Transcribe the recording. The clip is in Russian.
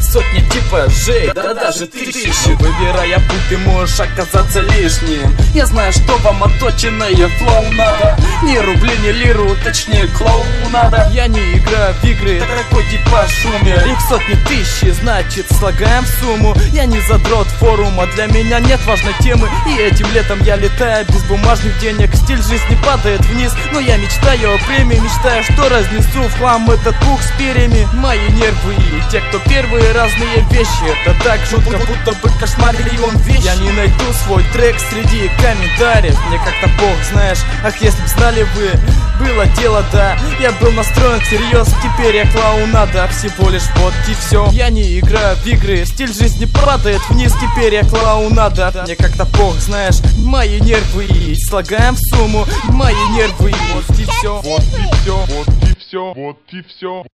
сотни типажей, да даже тысячи. Выбирая путь, ты можешь оказаться лишним. Я знаю, что вам отточенное флоу надо. Ни рубли, ни лиру, точнее клоу надо. Я не играю в игры, такой типаж умер. Их сотни тысяч, значит слагаем сумму. Я не задрот форума, для меня нет важной темы. И этим летом я летаю без бумажных денег. Стиль жизни падает вниз, но я мечтаю о премии. Мечтаю, что разнесу в хлам этот пух с перьями. Мои нервы и те, кто первые, разные вещи. Это так жутко, будто бы кошмар миллион вещей. Я не найду свой трек среди комментариев. Мне как-то бог, знаешь, ах, если б знали вы. Было дело, да, я был настроен всерьез. Теперь я клоунада, всего лишь вот и все. Я не играю в игры, стиль жизни падает вниз. Теперь я клоунада, мне как-то бог, знаешь. Мои нервы и слагаем в сумму. Мои нервы и вот и все. Вот и все, вот и все, вот и все.